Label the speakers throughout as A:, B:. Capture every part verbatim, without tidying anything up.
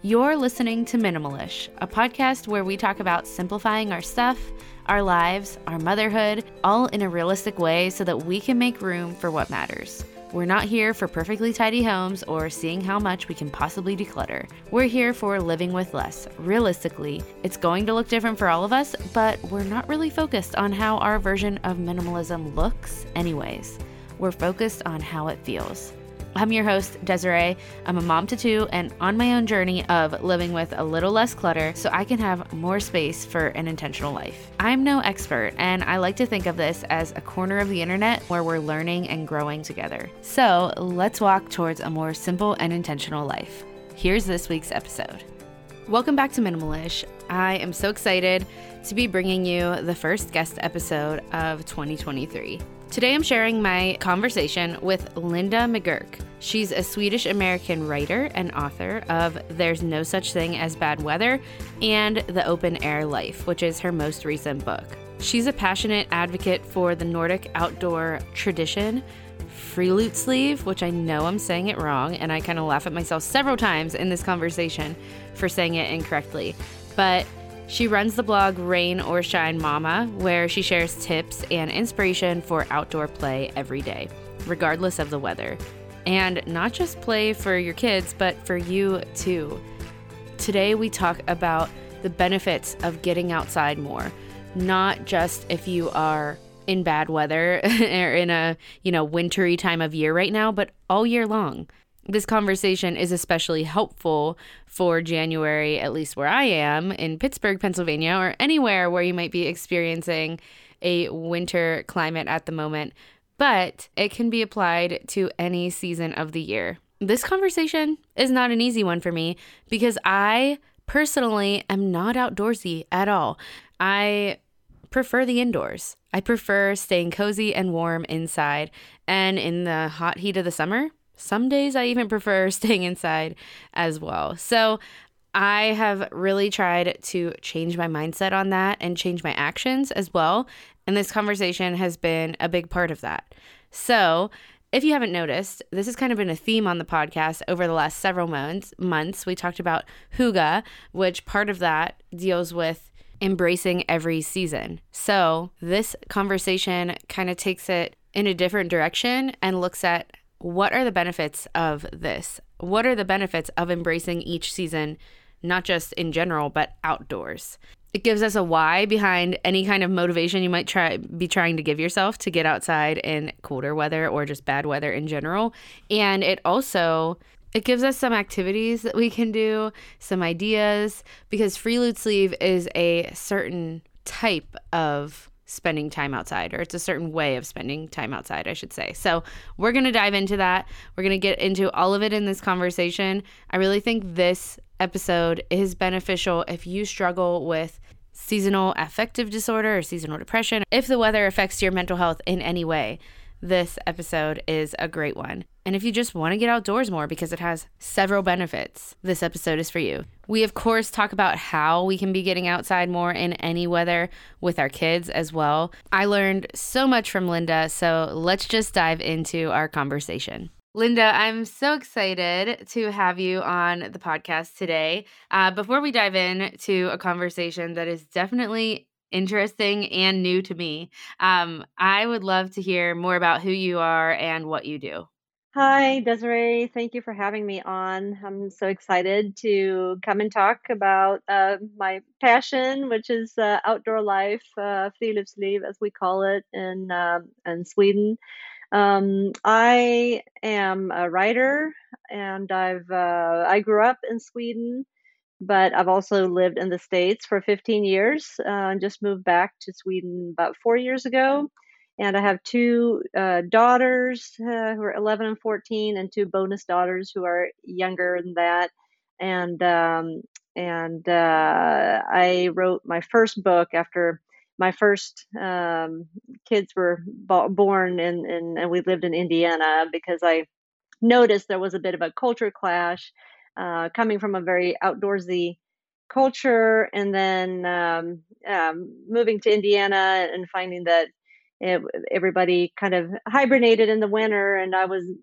A: You're listening to Minimalish, a podcast where we talk about simplifying our stuff, our lives, our motherhood, all in a realistic way so that we can make room for what matters. We're not here for perfectly tidy homes or seeing how much we can possibly declutter. We're here for living with less. Realistically, it's going to look different for all of us, but we're not really focused on how our version of minimalism looks anyways. We're focused on how it feels. I'm your host, Desiree. I'm a mom to two and on my own journey of living with a little less clutter so I can have more space for an intentional life. I'm no expert, and I like to think of this as a corner of the internet where we're learning and growing together. So let's walk towards a more simple and intentional life. Here's this week's episode. Welcome back to Minimalish. I am so excited to be bringing you the first guest episode of twenty twenty-three. Today I'm sharing my conversation with Linda McGurk. She's a Swedish-American writer and author of There's No Such Thing as Bad Weather and The Open Air Life, which is her most recent book. She's a passionate advocate for the Nordic outdoor tradition, Friluftsliv, which I know I'm saying it wrong, and I kind of laugh at myself several times in this conversation for saying it incorrectly. But she runs the blog Rain or Shine Mama, where she shares tips and inspiration for outdoor play every day, regardless of the weather. And not just play for your kids, but for you too. Today we talk about the benefits of getting outside more, not just if you are in bad weather or in a, you know, wintry time of year right now, but all year long. This conversation is especially helpful for January, at least where I am, in Pittsburgh, Pennsylvania, or anywhere where you might be experiencing a winter climate at the moment, but it can be applied to any season of the year. This conversation is not an easy one for me because I personally am not outdoorsy at all. I prefer the indoors. I prefer staying cozy and warm inside, and in the hot heat of the summer, some days I even prefer staying inside as well. So I have really tried to change my mindset on that and change my actions as well. And this conversation has been a big part of that. So if you haven't noticed, this has kind of been a theme on the podcast over the last several months. months. We talked about hygge, which part of that deals with embracing every season. So this conversation kind of takes it in a different direction and looks at what are the benefits of this? What are the benefits of embracing each season, not just in general, but outdoors? It gives us a why behind any kind of motivation you might try be trying to give yourself to get outside in colder weather or just bad weather in general. And it also, it gives us some activities that we can do, some ideas, because Friluftsliv is a certain type of spending time outside, or it's a certain way of spending time outside, I should say. So we're going to dive into that. We're going to get into all of it in this conversation. I really think this episode is beneficial if you struggle with seasonal affective disorder or seasonal depression. If the weather affects your mental health in any way, this episode is a great one. And if you just want to get outdoors more because it has several benefits, this episode is for you. We, of course, talk about how we can be getting outside more in any weather with our kids as well. I learned so much from Linda, so let's just dive into our conversation. Linda, I'm so excited to have you on the podcast today. Uh, before we dive into a conversation that is definitely interesting and new to me, um, I would love to hear more about who you are and what you do.
B: Hi, Desiree. Thank you for having me on. I'm so excited to come and talk about uh, my passion, which is uh, outdoor life, uh, Friluftsliv, as we call it in uh, in Sweden. Um, I am a writer, and I've uh, I grew up in Sweden, but I've also lived in the States for fifteen years. Uh, just moved back to Sweden about four years ago. And I have two uh, daughters uh, who are eleven and fourteen, and two bonus daughters who are younger than that. And um, and uh, I wrote my first book after my first um, kids were bo- born, in, in, and we lived in Indiana because I noticed there was a bit of a culture clash uh, coming from a very outdoorsy culture, and then um, um, moving to Indiana and finding that it, everybody kind of hibernated in the winter, and I was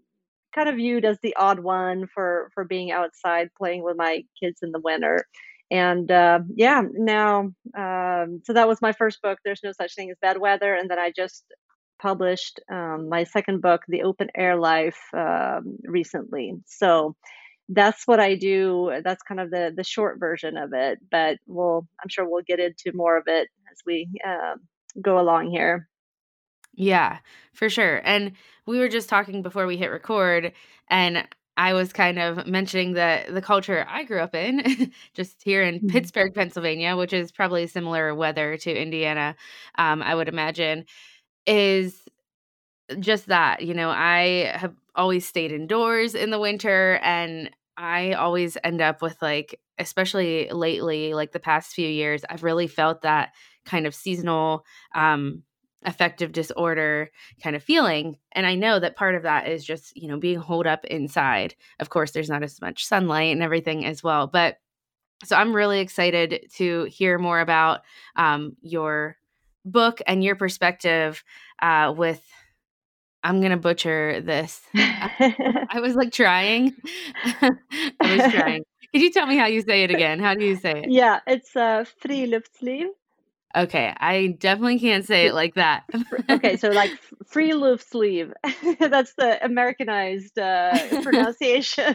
B: kind of viewed as the odd one for for being outside playing with my kids in the winter. And uh, yeah, now um, so that was my first book. There's no such thing as bad weather, and then I just published um, my second book, The Open Air Life, um, recently. So that's what I do. That's kind of the the short version of it, but we'll I'm sure we'll get into more of it as we um, go along here.
A: Yeah, for sure. And we were just talking before we hit record, and I was kind of mentioning that the culture I grew up in, just here in
B: Mhm.
A: Pittsburgh, Pennsylvania, which is probably similar weather to Indiana, um, I would imagine, is just that. You know, I have always stayed indoors in the winter, and I always end up with like, especially lately, like the past few years, I've really felt that kind of seasonal um affective disorder kind of feeling. And I know that part of that is just, you know, being holed up inside. Of course, there's not as much sunlight and everything as well. But so I'm really excited to hear more about um, your book and your perspective uh, with I'm gonna butcher this. I I was, like, trying. I was trying. Could you tell me how you say it again? How do you say it?
B: Yeah, it's a friluftsliv.
A: Okay, I definitely can't say it
B: Fr-
A: like that.
B: fr- Okay, so like f- friluftsliv. That's the Americanized uh, pronunciation.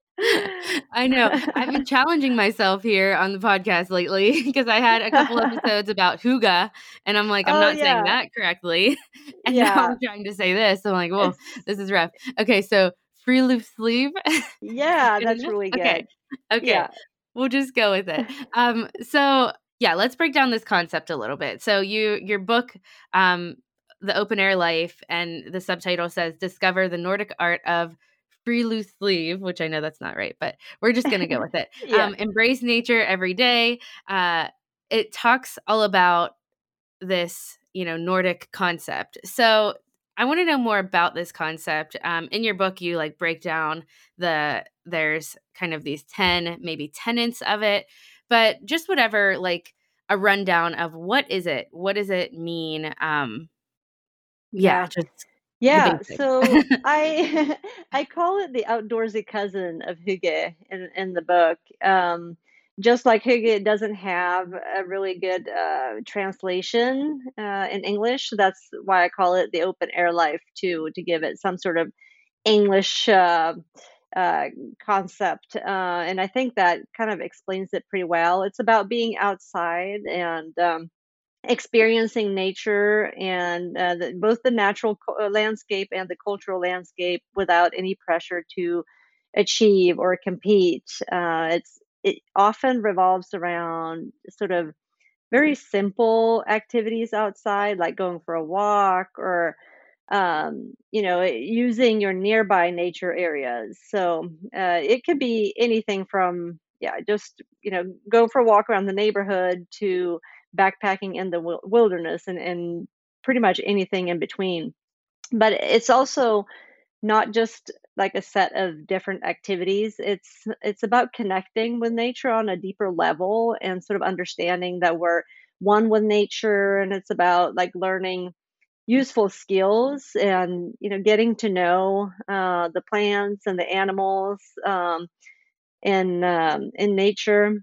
A: I know. I've been challenging myself here on the podcast lately because I had a couple episodes about hygge, and I'm like, "I'm
B: Oh
A: not saying
B: yeah,
A: that correctly." And now
B: yeah.
A: I'm trying to say this. I'm like, "Well,
B: It's
A: this is rough." Okay, so Friluftsliv.
B: yeah,
A: Good
B: that's
A: enough?
B: really
A: Okay.
B: good.
A: Okay.
B: Yeah.
A: We'll just go with it. Um, so yeah, let's break down this concept a little bit. So you your book, um, The Open Air Life, and the subtitle says Discover the Nordic Art of Friluftsliv, which I know that's not right, but we're just gonna go with it.
B: Yeah.
A: Um, embrace nature every day. Uh, it talks all about this, you know, Nordic concept. So I want to know more about this concept. Um, in your book, you like break down the there's kind of these ten maybe tenets of it, but just whatever, like a rundown of what is it? What does it mean? Um, yeah,
B: Yeah.
A: just the
B: Yeah,
A: basics.
B: so I I call it the outdoorsy cousin of hygge in in the book. Um, just like hygge, it doesn't have a really good uh, translation uh, in English. That's why I call it the open air life too, to give it some sort of English uh, uh, concept. Uh, and I think that kind of explains it pretty well. It's about being outside and um, experiencing nature and uh, the, both the natural co- uh, landscape and the cultural landscape without any pressure to achieve or compete. Uh, it's it often revolves around sort of very simple activities outside, like going for a walk or um, you know using your nearby nature areas. So uh, it could be anything from yeah, just you know go for a walk around the neighborhood to backpacking in the wil- wilderness and, and pretty much anything in between. But it's also not just like a set of different activities. It's it's about connecting with nature on a deeper level and sort of understanding that we're one with nature, and it's about like learning useful skills and you know getting to know uh, the plants and the animals um, in um, in nature.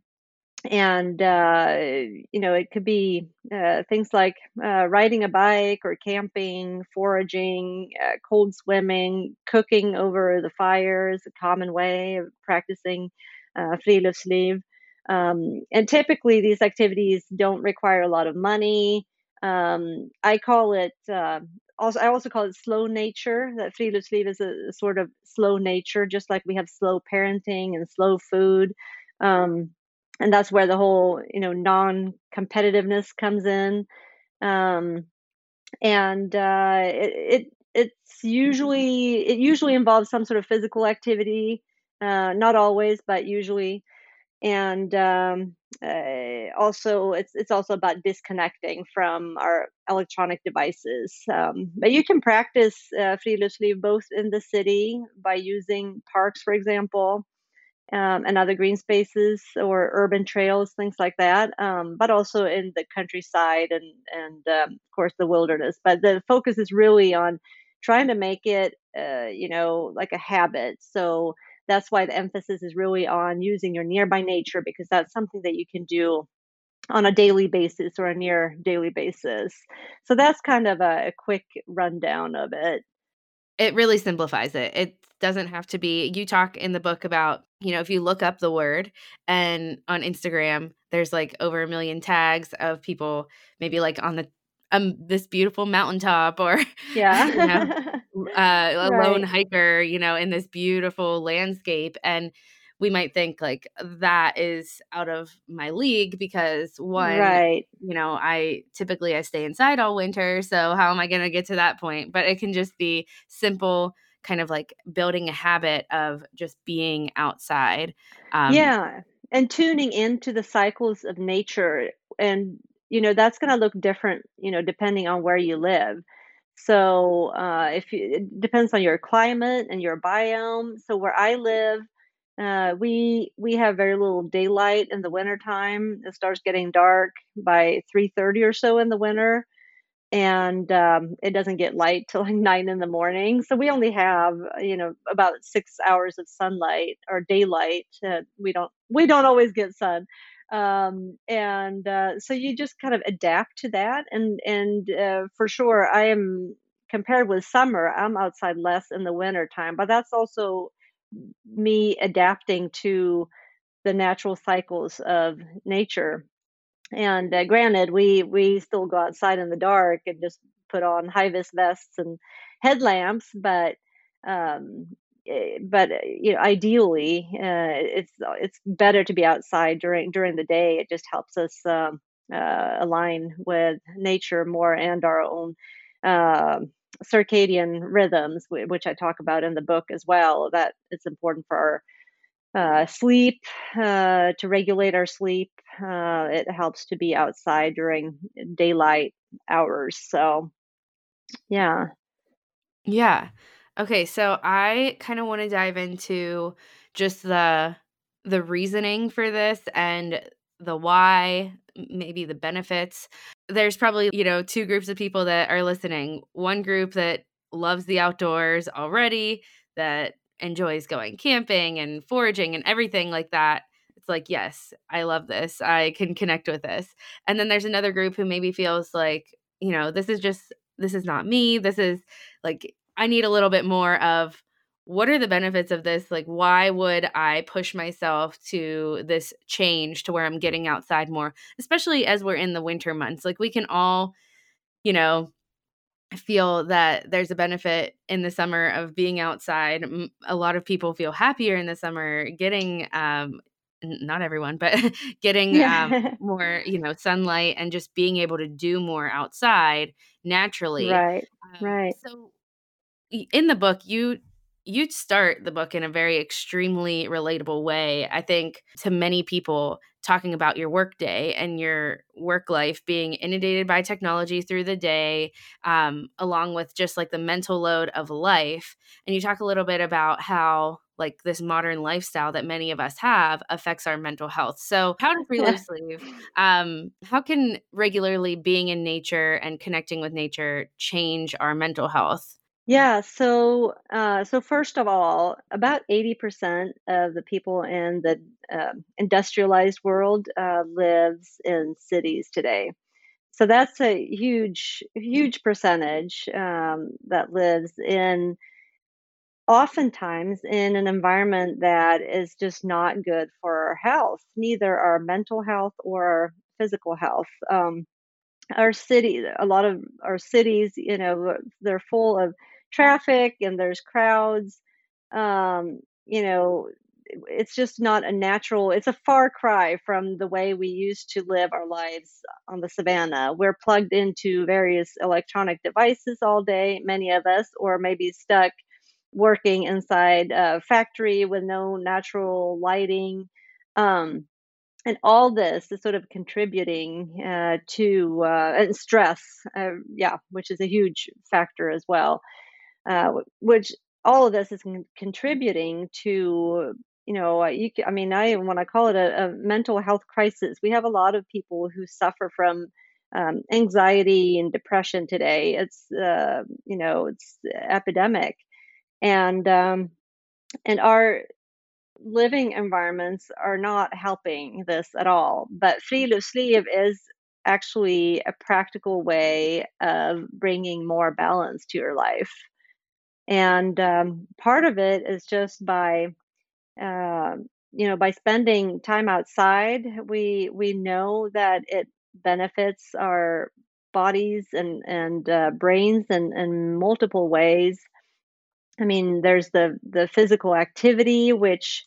B: And uh, you know it could be uh, things like uh, riding a bike or camping, foraging, uh, cold swimming, cooking over the fire is a common way of practicing uh, friluftsliv. Um, and typically these activities don't require a lot of money. um, I call it uh, also I also call it slow nature. That friluftsliv is a, a sort of slow nature, just like we have slow parenting and slow food. um, and that's where the whole you know non-competitiveness comes in. um, and uh, it, it it's usually it usually involves some sort of physical activity, uh, not always but usually. And um, uh, also it's it's also about disconnecting from our electronic devices. Um, but you can practice uh, friluftsliv both in the city by using parks, for example, um, and other green spaces or urban trails, things like that. Um, but also in the countryside and and um, of course the wilderness. But the focus is really on trying to make it, uh, you know, like a habit. So that's why the emphasis is really on using your nearby nature, because that's something that you can do on a daily basis or a near daily basis. So that's kind of a, a quick rundown of it.
A: It really simplifies it. It doesn't have to be you talk in the book about, you know, if you look up the word and on Instagram, there's like over a million tags of people maybe like on the um this beautiful mountaintop or you know,
B: Yeah.
A: uh, a lone
B: Right.
A: hiker, you know, in this beautiful landscape. And we might think like that is out of my league because one,
B: Right.
A: you know, I typically I stay inside all winter, so how am I going to get to that point? But it can just be simple kind of like building a habit of just being outside. Um
B: Yeah, and tuning into the cycles of nature, and, you know, that's gonna look different, you know, depending on where you live. So, uh, if you it depends on your climate and your biome. So where I live, uh, we we have very little daylight in the wintertime. It starts getting dark by three thirty or so in the winter, and um, it doesn't get light till like nine in the morning. So we only have, uh, you know, about six hours of sunlight or daylight. Uh, we don't we don't always get sun, um, and uh, so you just kind of adapt to that. And and uh, for sure, I am compared with summer. I'm outside less in the winter time, but that's also me adapting to the natural cycles of nature. And, uh, granted, we we still go outside in the dark and just put on high-vis vests and headlamps, but, um, eh, but, uh, you know, ideally, uh, it's it's better to be outside during during the day. It just helps us, um, uh, align with nature more and our own, um, circadian rhythms, whi which I talk about in the book as well, that it's important for our uh, sleep, uh, to regulate our sleep. Uh, it helps to be outside during daylight hours. So, yeah.
A: Yeah. Okay, so I kind of want to dive into just the the reasoning for this and the why, m- maybe the benefits. There's probably, you know, two groups of people that are listening. One group that loves the outdoors already, that enjoys going camping and foraging and everything like that. It's like, yes, I love this. I can connect with this. And then there's another group who maybe feels like, you know, this is just this is not me. This is like I need a little bit more of what are the benefits of this? Like, why would I push myself to this change to where I'm getting outside more, especially as we're in the winter months? Like, we can all, you know, feel that there's a benefit in the summer of being outside. M- A lot of people feel happier in the summer getting, um, n- not everyone, but getting um,
B: Yeah.
A: more, you know, sunlight and just being able to do more outside naturally.
B: Right.
A: Um,
B: Right.
A: so y- in the book you you start the book in a very extremely relatable way, I think, to many people, talking about your work day and your work life being inundated by technology through the day, um, along with just like the mental load of life. And you talk a little bit about how like this modern lifestyle that many of us have affects our mental health. So how does Free Live
B: Yeah.
A: Sleeve, um, how can regularly being in nature and connecting with nature change our mental health?
B: Yeah, so uh, so first of all, about eighty percent of the people in the um industrialized world uh, lives in cities today. So that's a huge, huge percentage um, that lives in oftentimes in an environment that is just not good for our health, neither our mental health or our physical health. Um, our city, a lot of our cities, you know, they're full of traffic and there's crowds. Um, you know, it's just not a natural, it's a far cry from the way we used to live our lives on the savannah. We're plugged into various electronic devices all day, many of us, or maybe stuck working inside a factory with no natural lighting. Um, and all this is sort of contributing uh, to uh, and stress, uh, yeah, which is a huge factor as well. Uh, wh- which all of this is con- contributing to, you know, uh, you. ca- I mean, I want to call it a, a mental health crisis. We have a lot of people who suffer from um, anxiety and depression today. It's uh, you know it's epidemic, and um, and our living environments are not helping this at all. But friluftsliv is actually a practical way of bringing more balance to your life. And um, part of it is just by uh, you know by spending time outside. We we know that it benefits our bodies and and uh, brains in, in multiple ways. I mean, there's the the physical activity, which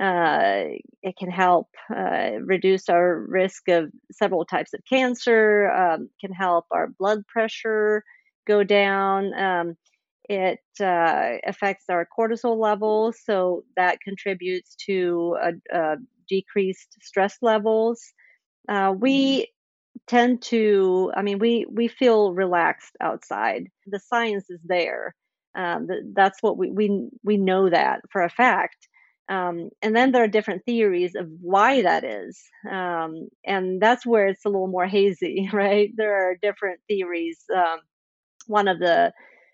B: uh, it can help uh, reduce our risk of several types of cancer. Um, can help our blood pressure go down. Um, it uh, affects our cortisol levels, so that contributes to a, a decreased stress levels. Uh, we tend to I mean we we feel relaxed outside. The science is there. Um, th- that's what we, we we know that for a fact. Um, and then there are different theories of why that is. Um, and that's where it's a little more hazy. Right, there are different theories. Um, one of the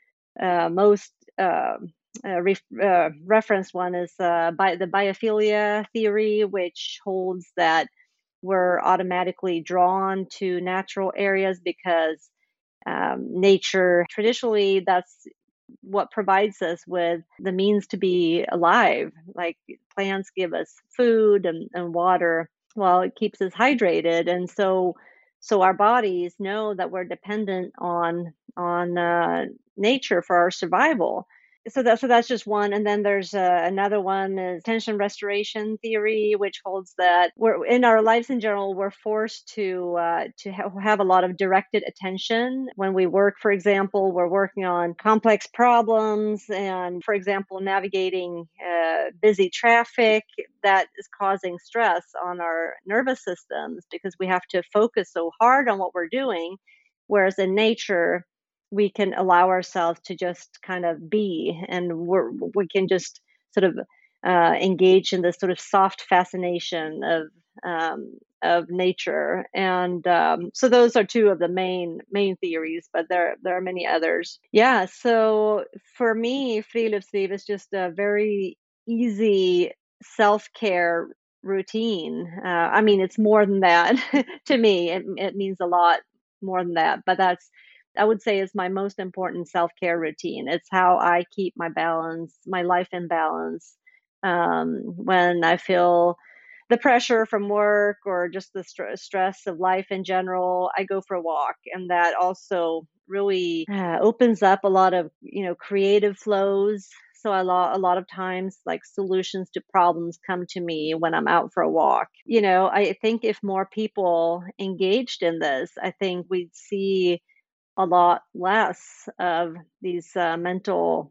B: uh, most uh, uh, ref- uh, referenced one is uh, bi- the biophilia theory, which holds that we're automatically drawn to natural areas because um, nature, traditionally, that's what provides us with the means to be alive. Like plants give us food and, and water. Well, it keeps us hydrated, and so so our bodies know that we're dependent on on uh, nature for our survival. So that so that's just one, and then there's uh, another one is attention restoration theory, which holds that we're in our lives in general we're forced to uh, to ha- have a lot of directed attention when we work. For example, we're working on complex problems, and for example, navigating uh, busy traffic that is causing stress on our nervous systems because we have to focus so hard on what we're doing, whereas in nature we can allow ourselves to just kind of be, and we're, we can just sort of uh, engage in this sort of soft fascination of um, of nature. And um, so those are two of the main main theories, but there there are many others. Yeah. So for me, friluftsliv is just a very easy self care routine. Uh, I mean, it's more than that to me. It, it means a lot more than that, but that's I would say is my most important self care routine. It's how I keep my balance, my life in balance. Um, when I feel the pressure from work or just the str- stress of life in general, I go for a walk, and that also really uh, opens up a lot of you know creative flows. So a lot a lot of times, like solutions to problems come to me when I'm out for a walk. You know, I think if more people engaged in this, I think we'd see a lot less of these uh, mental,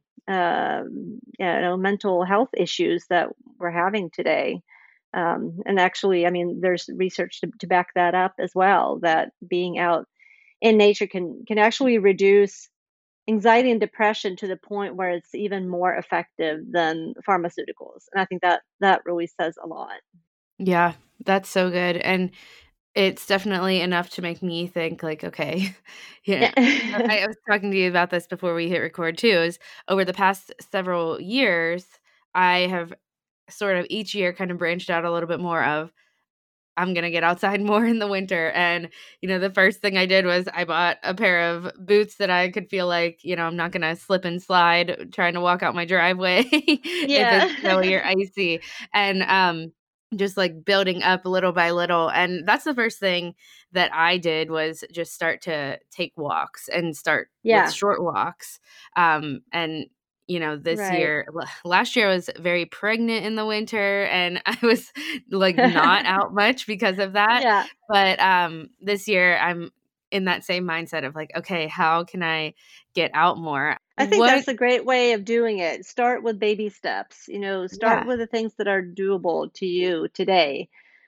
B: um, you know, mental health issues that we're having today. Um, and actually, I mean, there's research to, to back that up as well. That being out in nature can can actually reduce anxiety and depression to the point where it's even more effective than pharmaceuticals. And I think that that really says a lot.
A: Yeah, that's so good. And it's definitely enough to make me think like, okay, yeah. I, I was talking to you about this before we hit record too, is over the past several years, I have sort of each year kind of branched out a little bit more of I'm gonna get outside more in the winter. And, you know, the first thing I did was I bought a pair of boots that I could feel like, you know, I'm not gonna slip and slide trying to walk out my driveway if it's snowy
B: Yeah.
A: or icy. And um just like building up little by little. And that's the first thing that I did was just start to take walks and start with
B: Yeah.
A: short walks. Um and you know, this
B: Right.
A: year, l- last year I was very pregnant in the winter and I was like not out much because of that.
B: Yeah.
A: But um this year I'm in that same mindset of like, okay, how can I get out more?
B: I think
A: What
B: that's a great way of doing it. Start with baby steps. You know, start
A: yeah.
B: with the things that are doable to you today.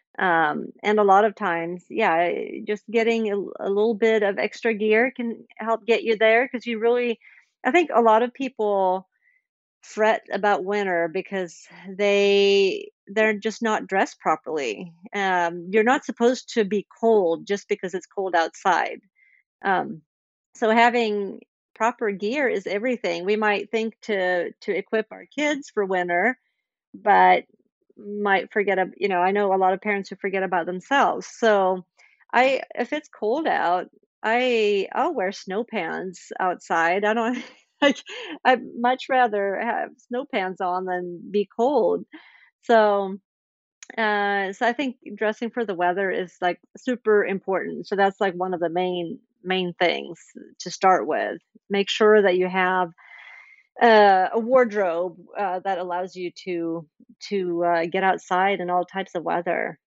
B: Um, and a lot of times, yeah, just getting a, a little bit of extra gear can help get you there because you really, I think a lot of people fret about winter because they they're just not dressed properly. Um, you're not supposed to be cold just because it's cold outside. Um, so having proper gear is everything. We might think to to equip our kids for winter, but might forget ab you know, I know a lot of parents who forget about themselves. So I if it's cold out, I I'll wear snow pants outside. I don't like I'd much rather have snow pants on than be cold. So, uh, so I think dressing for the weather is like super important. So that's like one of the main main things to start with. Make sure that you have uh, a wardrobe uh, that allows you to to uh, get outside in all types of weather.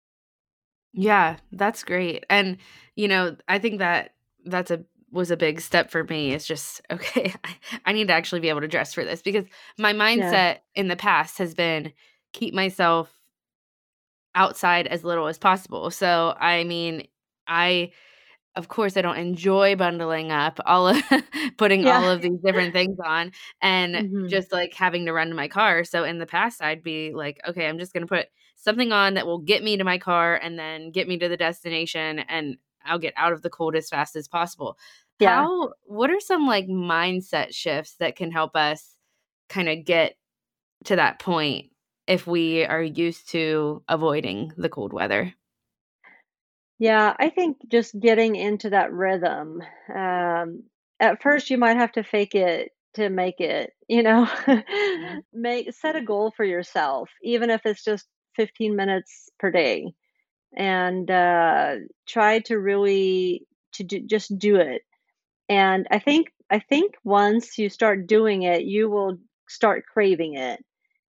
A: Yeah, that's great. And, you know, I think that that's a was a big step for me. It's just, okay, I, I need to actually be able to dress for this because my
B: Yeah,
A: mindset in the past has been keep myself outside as little as possible. So, I mean, I of course I don't enjoy bundling up all of putting
B: yeah,
A: all of these different things on and
B: hmm
A: just like having to run to my car. So in the past I'd be like, okay, I'm just going to put something on that will get me to my car and then get me to the destination and I'll get out of the cold as fast as possible.
B: yeah.
A: How what are some like mindset shifts that can help us kind of get to that point if we are used to avoiding the cold weather?
B: Yeah, I think just getting into that rhythm. Um, at first, you might have to fake it to make it, you know,
A: Mhm.
B: make set a goal for yourself, even if it's just fifteen minutes per day, and uh, try to really to do, just do it. And I think I think once you start doing it, you will start craving it.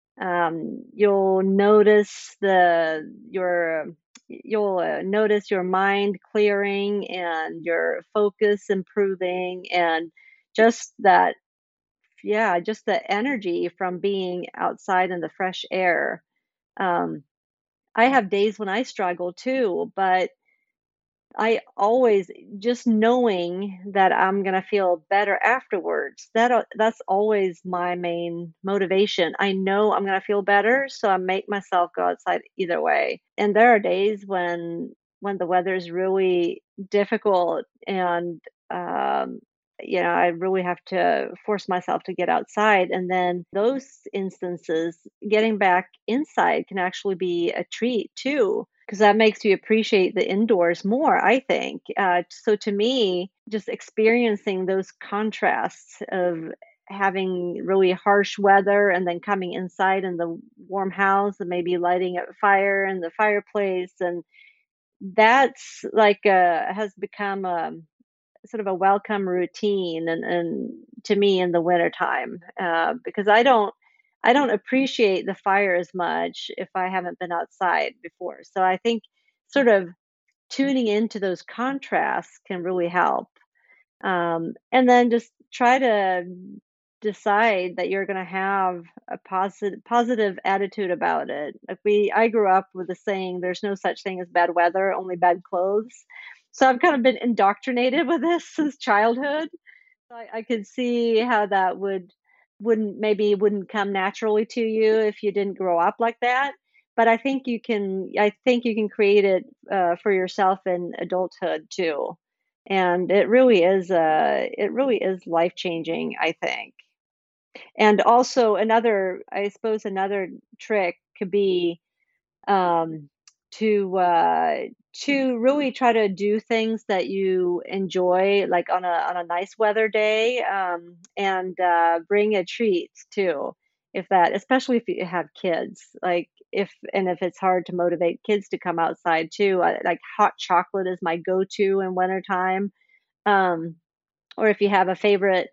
B: Um, you'll notice the your you'll uh, notice your mind clearing and your focus improving and just that yeah just the energy from being outside in the fresh air. um, I have days when I struggle too, but I always just knowing that I'm gonna feel better afterwards, that uh, that's always my main motivation. I know I'm gonna feel better, so I make myself go outside either way. And there are days when when the weather is really difficult and um you know, I really have to force myself to get outside. And then those instances, getting back inside can actually be a treat too, because that makes you appreciate the indoors more, I think. Uh, so to me, just experiencing those contrasts of having really harsh weather and then coming inside in the warm house and maybe lighting a fire in the fireplace, and that's like a has become a sort of a welcome routine and, and to me in the wintertime, uh, because I don't I don't appreciate the fire as much if I haven't been outside before. So I think sort of tuning into those contrasts can really help. Um, and then just try to decide that you're going to have a positive positive attitude about it. Like we, I grew up with the saying, "There's no such thing as bad weather, only bad clothes." So I've kind of been indoctrinated with this since childhood. So I, I could see how that would wouldn't maybe wouldn't come naturally to you if you didn't grow up like that. But I think you can. I think you can create it uh, for yourself in adulthood too, and it really is. Uh, it really is life changing, I think. And also another, I suppose, another trick could be um, to uh, to really try to do things that you enjoy, like on a on a nice weather day, um, and uh, bring a treat too. If that, especially if you have kids, like if and if it's hard to motivate kids to come outside too, I, like hot chocolate is my go-to in wintertime. Um, or if you have a favorite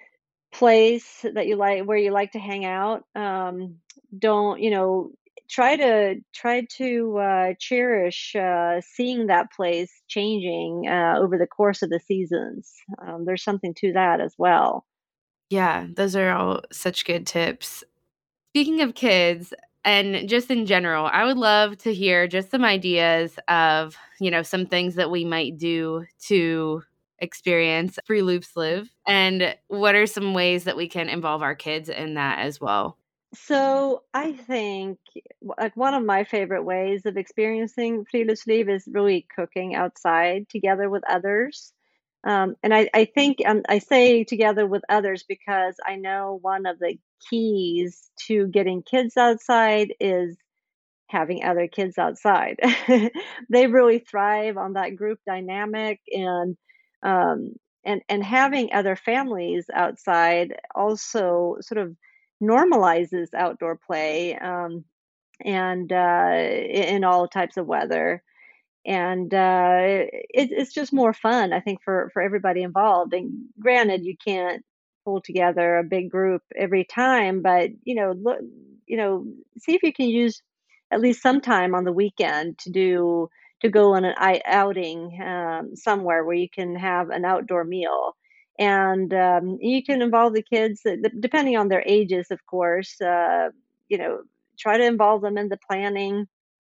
B: place that you like where you like to hang out, um, don't you know try to try to uh, cherish uh, seeing that place changing uh, over the course of the seasons. Um, there's something to that as well.
A: Yeah, those are all such good tips. Speaking of kids and just in general, I would love to hear just some ideas of, you know, some things that we might do to experience Free Loops Live? And what are some ways that we can involve our kids in that as well?
B: So I think like one of my favorite ways of experiencing friluftsliv is really cooking outside together with others. Um, and I, I think um, I say together with others because I know one of the keys to getting kids outside is having other kids outside. They really thrive on that group dynamic and um, and and having other families outside also sort of normalizes outdoor play um, and uh, in all types of weather. And uh, it, it's just more fun, I think, for for everybody involved. And granted, you can't pull together a big group every time, but you know, look, you know, see if you can use at least some time on the weekend to do to go on an i- outing um, somewhere where you can have an outdoor meal. And um, you can involve the kids, uh, d- depending on their ages, of course. Uh, you know, try to involve them in the planning,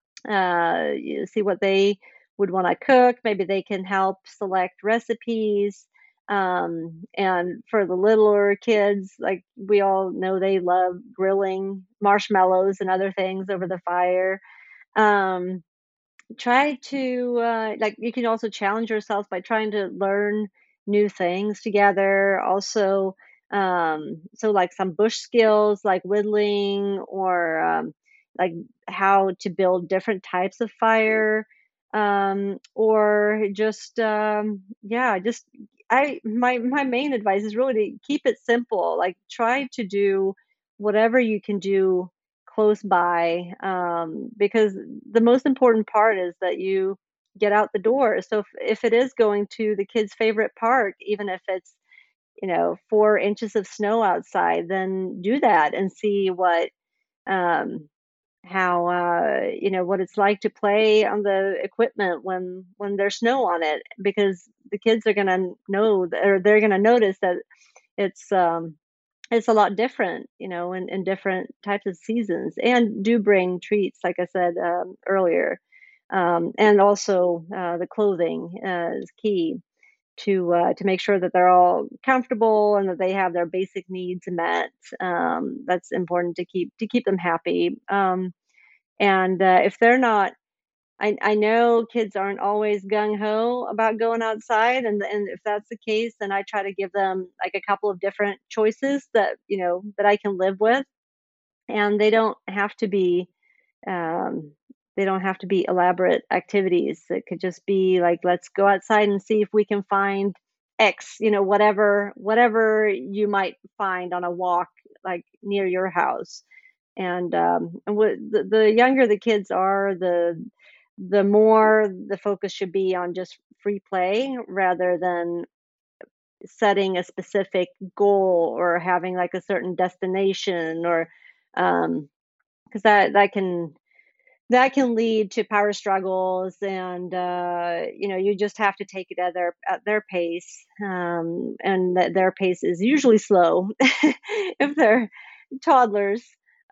B: uh, you see what they would want to cook. Maybe they can help select recipes. Um, and for the littler kids, like we all know, they love grilling marshmallows and other things over the fire. Um, try to uh, like you can also challenge yourself by trying to learn new things together also, um, so like some bush skills like whittling or um, like how to build different types of fire, um, or just um, yeah, just I my my main advice is really to keep it simple. Like try to do whatever you can do close by, um, because the most important part is that you get out the door. So if, if it is going to the kids' favorite park, even if it's, you know, four inches of snow outside, then do that and see what, um, how, uh, you know, what it's like to play on the equipment when, when there's snow on it, because the kids are going to know that, or they're going to notice that it's, um, it's a lot different, you know, in, in different types of seasons, and do bring treats, like I said um, earlier. Um, and also uh, the clothing uh, is key to uh, to make sure that they're all comfortable and that they have their basic needs met. Um, that's important to keep to keep them happy. Um, and uh, if they're not, I I know kids aren't always gung ho about going outside, and and if that's the case, then I try to give them like a couple of different choices that you know that I can live with, and they don't have to be um, they don't have to be elaborate activities. It could just be like, let's go outside and see if we can find X, you know, whatever whatever you might find on a walk like near your house. And um, and what the, the younger the kids are, the the more the focus should be on just free play rather than setting a specific goal or having like a certain destination, or um because that that can that can lead to power struggles. And uh you know, you just have to take it at their at their pace, um and that their pace is usually slow if they're toddlers.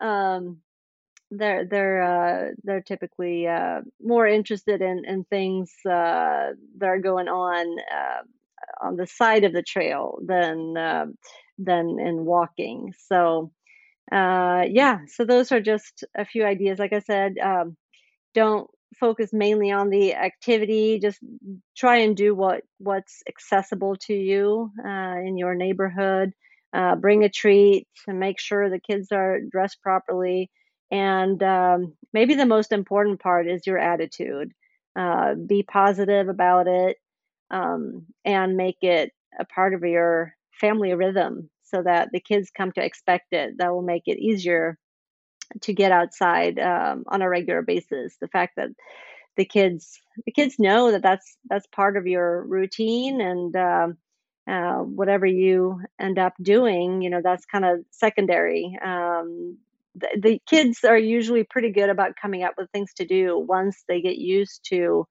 B: um they're they're uh, they're typically uh, more interested in in things uh, that are going on uh, on the side of the trail than uh, than in walking. So uh, yeah, so those are just a few ideas. Like I said, um, don't focus mainly on the activity. Just try and do what what's accessible to you uh, in your neighborhood. Uh, bring a treat and make sure the kids are dressed properly. And um, maybe the most important part is your attitude. Uh, be positive about it, um, and make it a part of your family rhythm so that the kids come to expect it. That will make it easier to get outside um, on a regular basis. The fact that the kids the kids know that that's that's part of your routine, and um, uh, whatever you end up doing, you know, that's kind of secondary. Um, the, the kids are usually pretty good about coming up with things to do once they get used to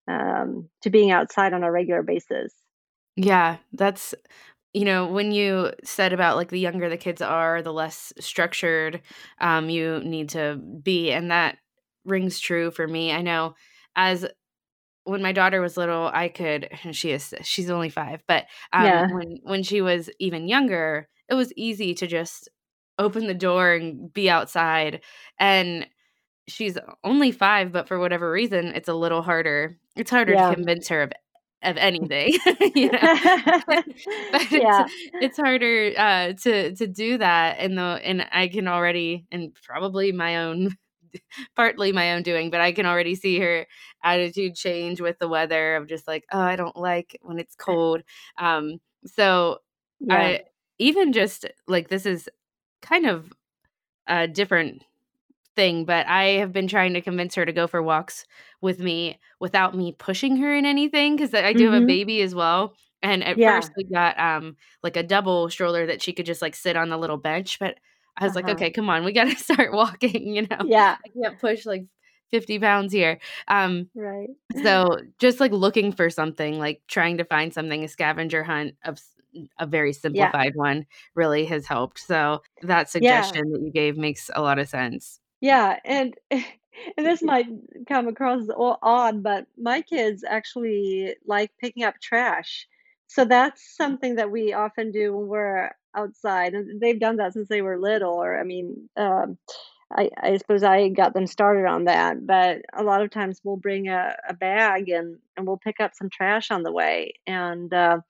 B: um, to being outside on a regular basis.
A: Yeah, that's you know, when you said about like the younger the kids are, the less structured um, you need to be. And that rings true for me. I know as when my daughter was little, I could, she is, she's only five, but um,
B: Yeah.
A: when, when she was even younger, it was easy to just open the door and be outside. And she's only five, but for whatever reason, it's a little harder. It's harder to
B: Yeah.
A: convince her of of anything, you know. But, but it's
B: Yeah.
A: it's harder uh, to to do that, and though, and I can already, and probably my own, partly my own doing, but I can already see her attitude change with the weather of just like, oh, I don't like when it's cold. Um, so
B: Yeah.
A: I even just like this is kind of a different thing, but I have been trying to convince her to go for walks with me without me pushing her in anything, because I do have a
B: Mhm.
A: baby as well. And at
B: Yeah.
A: first we got um like a double stroller that she could just like sit on the little bench, but I was like,
B: Uh-huh.
A: okay, come on, we got to start walking, you know.
B: Yeah.
A: I can't push like fifty pounds here. Um
B: Right.
A: so just like looking for something, like trying to find something, a scavenger hunt of s- a very
B: Yeah.
A: simplified one really has helped. So that
B: Yeah.
A: suggestion that you gave makes a lot of sense.
B: Yeah, and and this might come across as o odd, but my kids actually like picking up trash. So that's something that we often do when we're outside, and they've done that since they were little, or I mean, um, I I suppose I got them started on that, but a lot of times we'll bring a a bag and and we'll pick up some trash on the way, and, uh,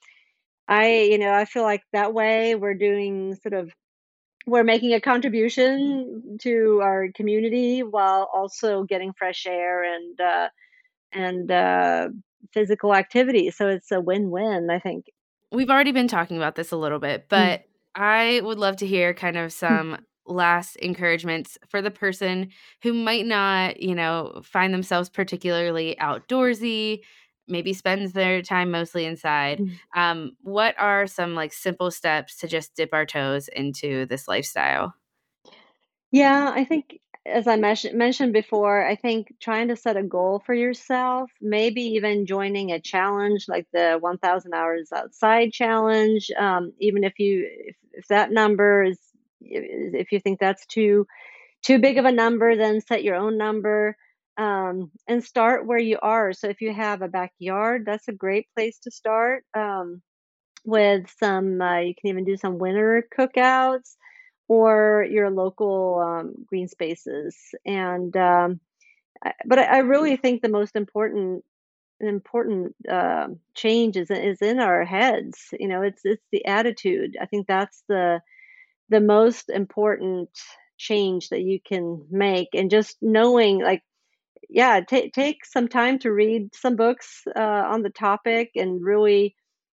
B: I you know, I feel like that way we're doing sort of we're making a contribution to our community while also getting fresh air and uh, and uh, physical activity. So it's a win-win, I think.
A: We've already been talking about this a little bit,
B: Mm.
A: but I would love to hear kind of some last encouragements for the person who might not, you know, find themselves particularly outdoorsy, maybe spends their time mostly inside.
B: Mm.
A: Um, what are some like simple steps to just dip our toes into this lifestyle?
B: Yeah, I think as I mentioned mentioned before, I think trying to set a goal for yourself, maybe even joining a challenge like the one thousand hours outside challenge, um, even if you if, if that number is if you think that's too too big of a number, then set your own number, um, and start where you are. So if you have a backyard, that's a great place to start, um, with some. Uh, you can even do some winter cookouts or your local um, green spaces. And um, I, but I, I really think the most important important uh, change is is in our heads. You know, it's it's the attitude. I think that's the the most important change that you can make, and just knowing like yeah take take some time to read some books uh, on the topic and really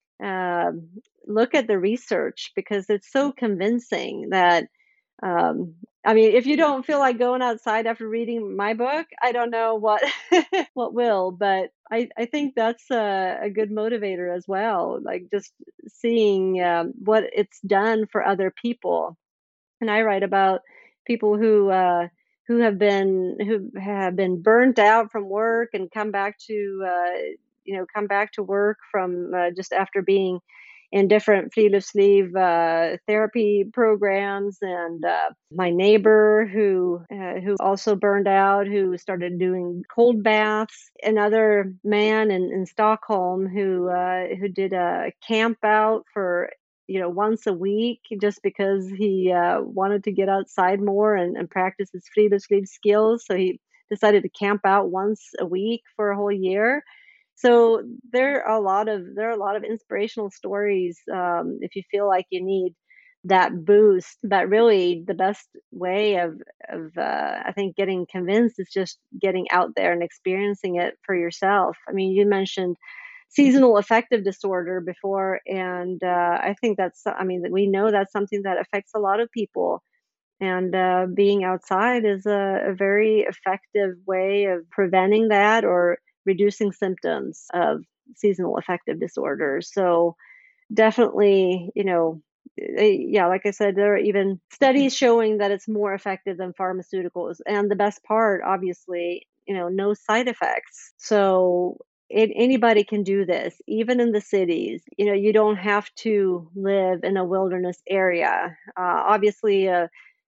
B: um, look at the research because it's so convincing that um, I mean if you don't feel like going outside after reading my book, I don't know what what will, but I, I think that's a, a good motivator as well, like just seeing um, what it's done for other people. And I write about people who uh, who have been who have been burnt out from work and come back to uh, you know come back to work from uh, just after being in different Friluftsliv uh, therapy programs. And uh, my neighbor who uh, who also burned out, who started doing cold baths. Another man in, in Stockholm who uh, who did a camp out for you know once a week just because he uh, wanted to get outside more and, and practice his Friluftsliv skills. So he decided to camp out once a week for a whole year. So there are a lot of there are a lot of inspirational stories um, if you feel like you need that boost. But really, the best way of of uh, I think getting convinced is just getting out there and experiencing it for yourself. I mean, you mentioned seasonal affective disorder before, and uh, I think that's I mean we know that's something that affects a lot of people. And uh, being outside is a, a very effective way of preventing that or reducing symptoms of seasonal affective disorder. So definitely, you know, eh, yeah, like I said, there are even studies showing that it's more effective than pharmaceuticals. And the best part, obviously, you know, no side effects. So it, anybody can do this, even in the cities. You know, you don't have to live in a wilderness area. Uh, obviously, a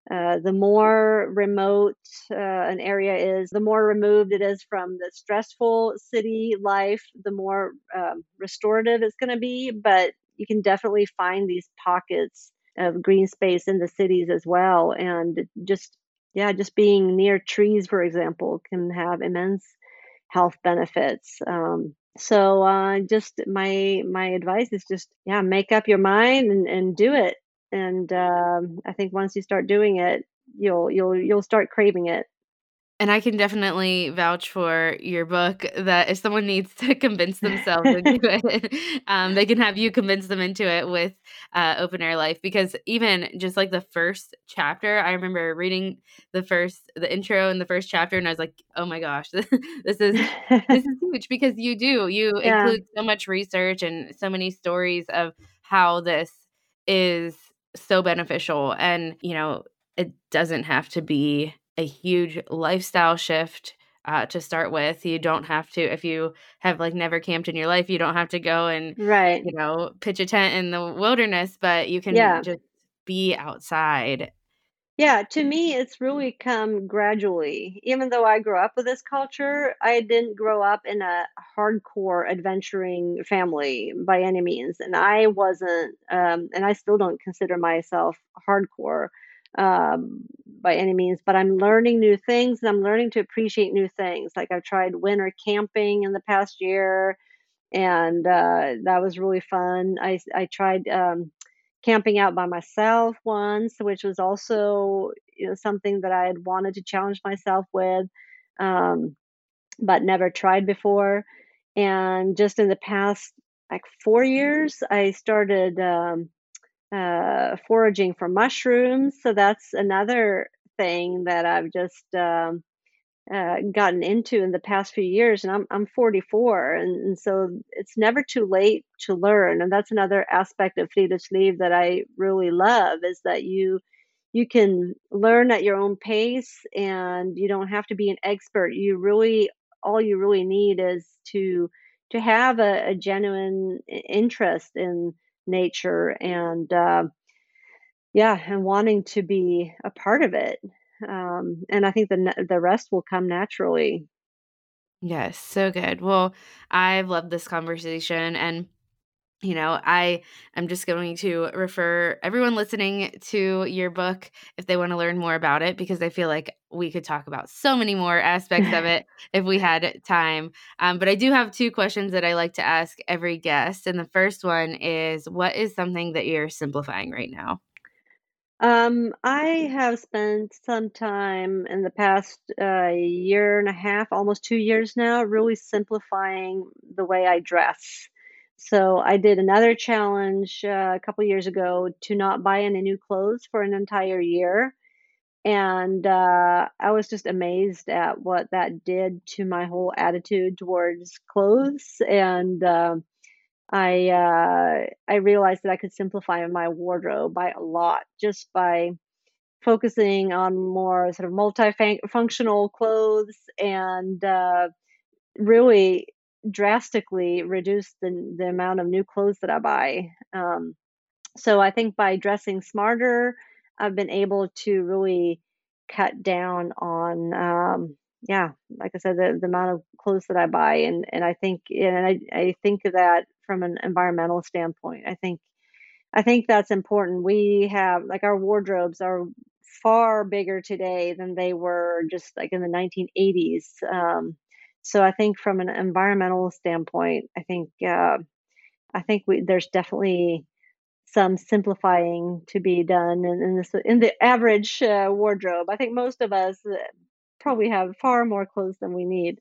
B: Uh, the more remote uh, an area is, the more removed it is from the stressful city life, the more um, restorative it's going to be. But you can definitely find these pockets of green space in the cities as well. And just, yeah, just being near trees, for example, can have immense health benefits. Um, so uh, just my my advice is just, yeah, make up your mind and, and do it. And um, I think once you start doing it, you'll you'll you'll start craving it.
A: And I can definitely vouch for your book that if someone needs to convince themselves into it, um, they can have you convince them into it with uh, Open Air Life. Because even just like the first chapter, I remember reading the first, the intro in the first chapter, and I was like, oh my gosh, this is this is huge because you do you
B: Yeah,
A: include so much research and so many stories of how this is so beneficial, and you know it doesn't have to be a huge lifestyle shift uh, to start with. You don't have to, if you have like never camped in your life, you don't have to go and,
B: right.
A: you know, pitch a tent in the wilderness, but you can
B: Yeah.
A: just be outside.
B: Yeah, to me, it's really come gradually. Even though I grew up with this culture, I didn't grow up in a hardcore adventuring family by any means. And I wasn't, um, and I still don't consider myself hardcore um, by any means, but I'm learning new things and I'm learning to appreciate new things. Like I've tried winter camping in the past year, and uh, that was really fun. I I tried um, camping out by myself once, which was also, you know, something that I had wanted to challenge myself with, um, but never tried before. And just in the past like four years, I started um, uh, foraging for mushrooms. So that's another thing that I've just um, uh, gotten into in the past few years, and I'm I'm forty-four, and, and so it's never too late to learn, and that's another aspect of Friluftsliv that I really love is that you you can learn at your own pace, and you don't have to be an expert. You really all you really need is to to have a, a genuine i- interest in nature and uh, yeah, and wanting to be a part of it. Um, and I think the ne- the rest will come naturally.
A: Yes, so good. Well, I've loved this conversation, and you know, I am just going to refer everyone listening to your book if they want to learn more about it, because I feel like we could talk about so many more aspects of it if we had time. Um, but I do have two questions that I like to ask every guest. And the first one is, what is something that you're simplifying right now?
B: Um, I have spent some time in the past uh, year and a half, almost two years now, really simplifying the way I dress. So I did another challenge uh, a couple years ago to not buy any new clothes for an entire year. And uh, I was just amazed at what that did to my whole attitude towards clothes. And um I uh, I realized that I could simplify my wardrobe by a lot just by focusing on more sort of multifunctional clothes and uh, really drastically reduce the the amount of new clothes that I buy. Um, so I think by dressing smarter, I've been able to really cut down on, um, yeah, like I said, the, the amount of clothes that I buy, and and I think and I I think of that from an environmental standpoint. I think I think that's important. We have like our wardrobes are far bigger today than they were just like in the nineteen eighties. Um, so I think from an environmental standpoint, I think uh, I think we, there's definitely some simplifying to be done in, in this in the average uh, wardrobe. I think most of us uh, probably have far more clothes than we need.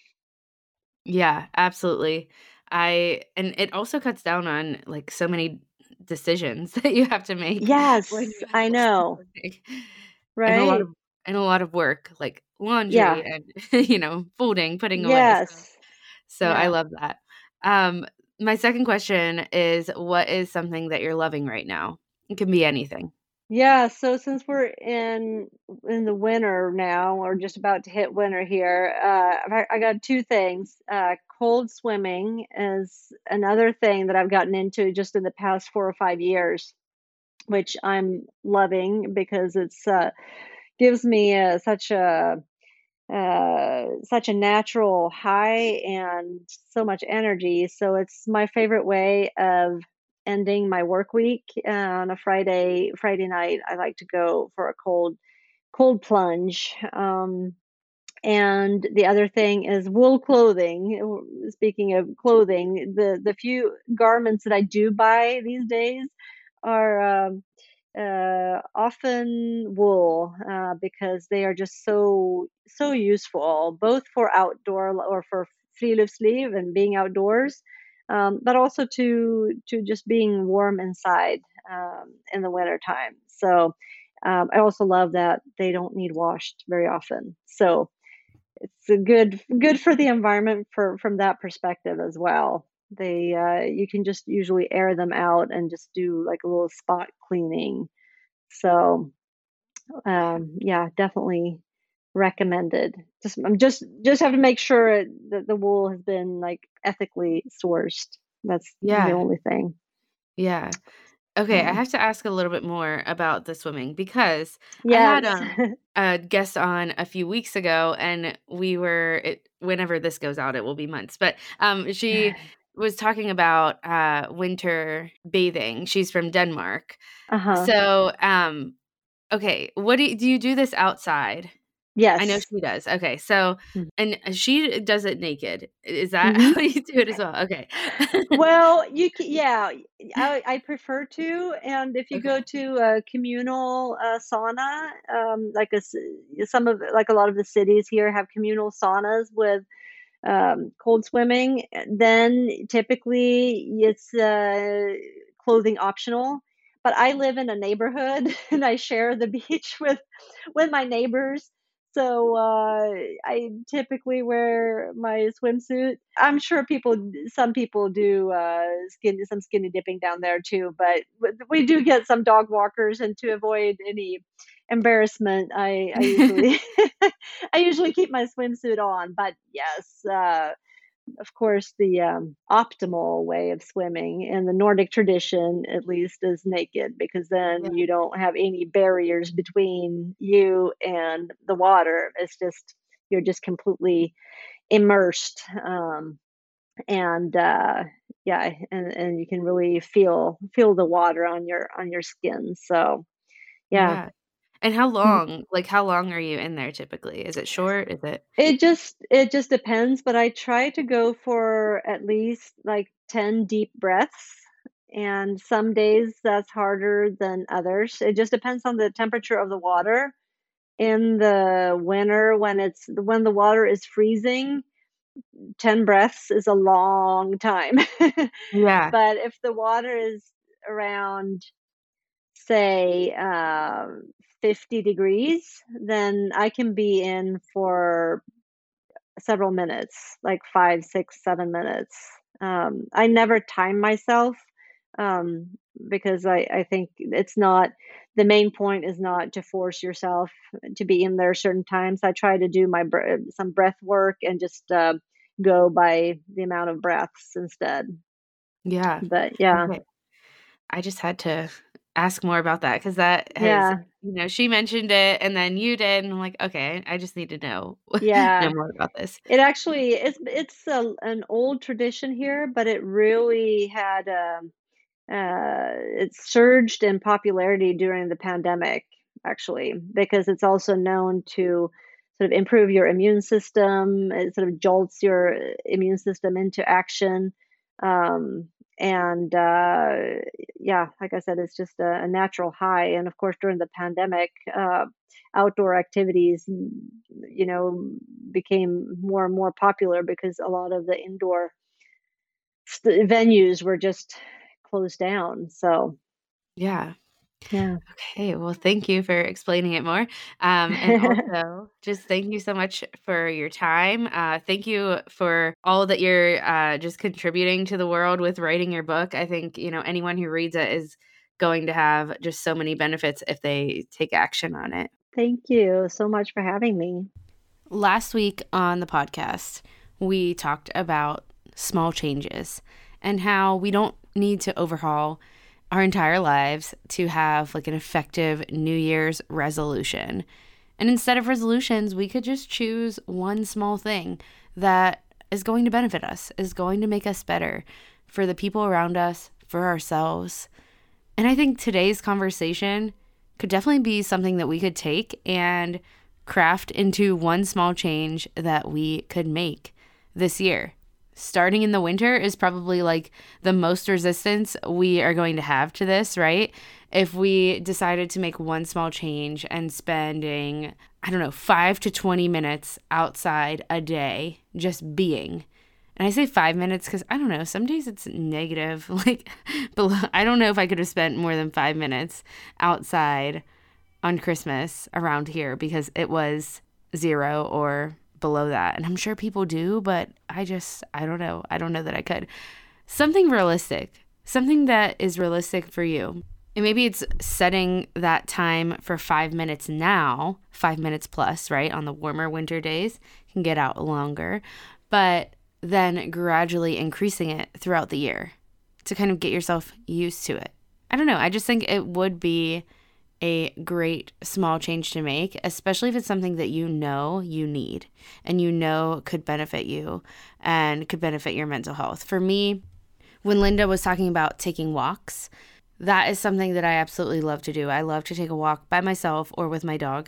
A: Yeah, absolutely. I and it also cuts down on like so many decisions that you have to make when
B: Yes,
A: you have
B: I know,
A: like and a lot
B: right?
A: of and a lot of work, like laundry
B: Yeah,
A: and you know, folding, putting away. So
B: yes,
A: so I
B: yeah.
A: love that. Um my second question is, what is something that you're loving right now? It can be anything.
B: Yeah, so since we're in in the winter now, or just about to hit winter here, uh, I, I got two things. Uh, cold swimming is another thing that I've gotten into just in the past four or five years. which I'm loving because it's uh, gives me uh, such a uh, such a natural high and so much energy. So it's my favorite way of ending my work week uh, on a Friday Friday night. I like to go for a cold cold plunge. Um, and the other thing is wool clothing. Speaking of clothing, the the few garments that I do buy these days are um, uh, often wool uh, because they are just so so useful, both for outdoor or for friluftsliv and being outdoors, um, but also to to just being warm inside um, in the winter time. So um, I also love that they don't need washed very often. So it's a good good for the environment for from that perspective as well. They uh, you can just usually air them out and just do like a little spot cleaning. So um, yeah, definitely recommended. Just I'm just just have to make sure that the wool has been like ethically sourced. That's the
A: Yeah.
B: only thing.
A: Yeah. Okay, I
B: Yeah.
A: have to ask a little bit more about the swimming because I had
B: Yes.
A: um a guest on a few weeks ago and we were it, whenever this goes out it will be months. But um she was talking about uh winter bathing. She's from Denmark.
B: Uh-huh.
A: So, um okay, what do you, do you do this outside? I know
B: Yes.
A: she does. Okay, so and she does it naked. Is that
B: Mm-hmm.
A: how you do it as well? Okay.
B: Well, you c yeah, I I prefer to, and if you go
A: Okay.
B: to a communal, uh, sauna, um, like a s some of like a lot of the cities here have communal saunas with, um, cold swimming, then typically it's, uh, clothing optional, but I live in a neighborhood and I share the beach with with my neighbors. So uh, I typically wear my swimsuit. I'm sure people, some people do uh, skin, some skinny dipping down there too, but w- we do get some dog walkers, and to avoid any embarrassment, I, I usually, I usually keep my swimsuit on. But yes, uh, of course, the um, optimal way of swimming in the Nordic tradition, at least, is naked because
A: Yeah.
B: then you don't have any barriers between you and the water. It's just, you're just completely immersed. Um, and uh, yeah, and, and you can really feel feel the water on your on your skin. So yeah.
A: Yeah. And how long like, how long are you in there typically? Is it short? Is it
B: It just it just depends, but I try to go for at least like ten deep breaths, and some days that's harder than others. It just depends on the temperature of the water. In the winter when it's when the water is freezing, ten breaths is a long time.
A: Yeah.
B: But if the water is around, say, um, fifty degrees, then I can be in for several minutes, like five, six, seven minutes. Um, I never time myself um, because I, I think it's not, the main point is not to force yourself to be in there certain times. I try to do my br- some breath work and just uh, go by the amount of breaths instead.
A: Yeah.
B: But yeah,
A: Okay. I just had to ask more about that because that has
B: yeah,
A: you know, she mentioned it and then you did, and I'm like, "Okay, I just need to know know
B: yeah.
A: more about this."
B: It actually it's it's a, an old tradition here, but it really had um, uh, it surged in popularity during the pandemic, actually, because it's also known to sort of improve your immune system. It sort of jolts your immune system into action. Um, and uh, yeah, like I said, it's just a, a natural high. And of course, during the pandemic, uh, outdoor activities, mm, you know, became more and more popular because a lot of the indoor st- venues were just closed down. So
A: Yeah.
B: yeah.
A: Okay, well, thank you for explaining it more. Um, and also, just thank you so much for your time. Uh, thank you for all that you're uh, just contributing to the world with writing your book. I think, you know, anyone who reads it is going to have just so many benefits if they take action on it.
B: Thank you so much for having me.
A: Last week on the podcast, we talked about small changes and how we don't need to overhaul our entire lives to have like an effective New Year's resolution. And instead of resolutions, we could just choose one small thing that is going to benefit us, is going to make us better for the people around us, for ourselves. And I think today's conversation could definitely be something that we could take and craft into one small change that we could make this year. Starting in the winter is probably like the most resistance we are going to have to this, right? If we decided to make one small change and spending, I don't know, five to twenty minutes outside a day just being. And I say five minutes because I don't know, some days it's negative. Like, below, I don't know if I could have spent more than five minutes outside on Christmas around here because it was zero or below that. And I'm sure people do, but I just, I don't know. I don't know that I could. Something realistic, something that is realistic for you. And maybe it's setting that time for five minutes now, five minutes plus, right? On the warmer winter days, you can get out longer, but then gradually increasing it throughout the year to kind of get yourself used to it. I don't know. I just think it would be a great small change to make, especially if it's something that you know you need and you know could benefit you and could benefit your mental health. For me, when Linda was talking about taking walks, that is something that I absolutely love to do. I love to take a walk by myself or with my dog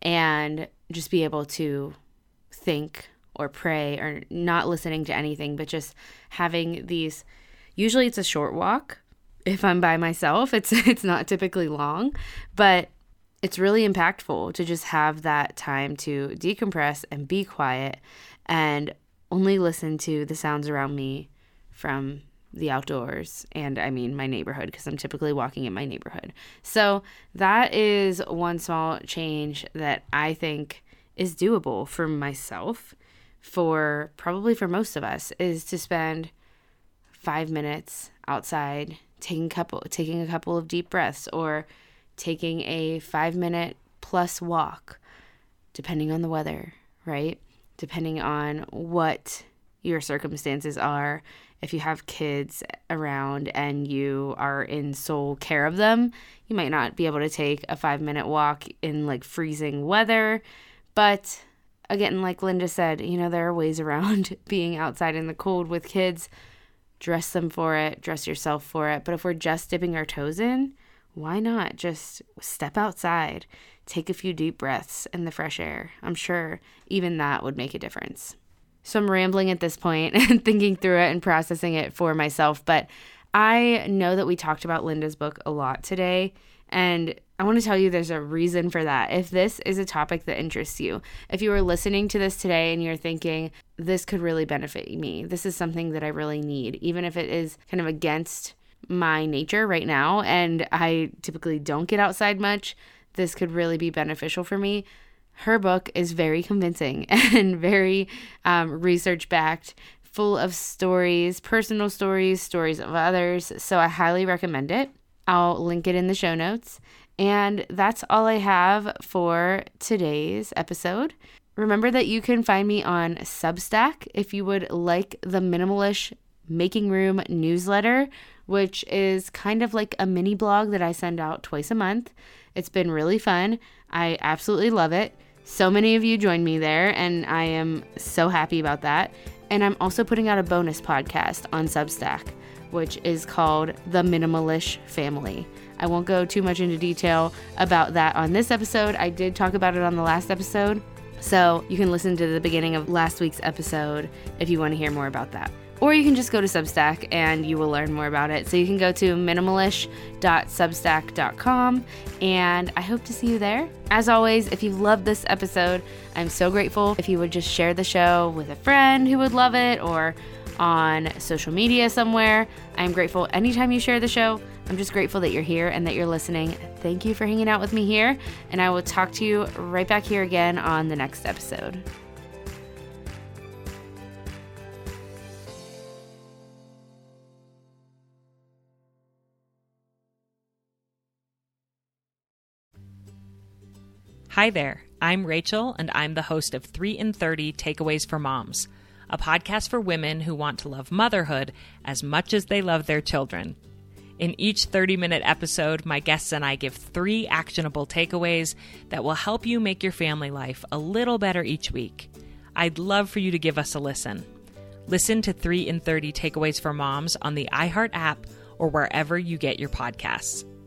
A: and just be able to think or pray or not listening to anything, but just having these, usually it's a short walk. If I'm by myself, it's it's not typically long, but it's really impactful to just have that time to decompress and be quiet and only listen to the sounds around me from the outdoors. And I mean my neighborhood, because I'm typically walking in my neighborhood. So that is one small change that I think is doable for myself, for probably for most of us, is to spend five minutes outside taking a couple taking a couple of deep breaths or taking a five minute plus walk, depending on the weather, right? Depending on what your circumstances are. If you have kids around and you are in sole care of them, you might not be able to take a five minute walk in like freezing weather. But again, like Linda said, you know, there are ways around being outside in the cold with kids. Dress them for it, dress yourself for it. But if we're just dipping our toes in, why not just step outside, take a few deep breaths in the fresh air? I'm sure even that would make a difference. So I'm rambling at this point and thinking through it and processing it for myself. But I know that we talked about Linda's book a lot today, and I want to tell you there's a reason for that. If this is a topic that interests you, if you are listening to this today and you're thinking, this could really benefit me, this is something that I really need, even if it is kind of against my nature right now, and I typically don't get outside much, this could really be beneficial for me. Her book is very convincing and very um, research-backed, full of stories, personal stories, stories of others. So I highly recommend it. I'll link it in the show notes. And that's all I have for today's episode. Remember that you can find me on Substack if you would like the Minimalish Making Room newsletter, which is kind of like a mini blog that I send out twice a month. It's been really fun. I absolutely love it. So many of you joined me there, and I am so happy about that. And I'm also putting out a bonus podcast on Substack, which is called The Minimalish Family. I won't go too much into detail about that on this episode. I did talk about it on the last episode, so you can listen to the beginning of last week's episode if you want to hear more about that. Or you can just go to Substack and you will learn more about it. So you can go to minimalish dot substack dot com, and I hope to see you there. As always, if you loved this episode, I'm so grateful if you would just share the show with a friend who would love it, or on social media somewhere. I'm grateful anytime you share the show. I'm just grateful that you're here and that you're listening. Thank you for hanging out with me here, and I will talk to you right back here again on the next episode.
C: Hi there, I'm Rachel, and I'm the host of three in thirty Takeaways for Moms, a podcast for women who want to love motherhood as much as they love their children. In each thirty-minute episode, my guests and I give three actionable takeaways that will help you make your family life a little better each week. I'd love for you to give us a listen. Listen to three in thirty Takeaways for Moms on the iHeart app or wherever you get your podcasts.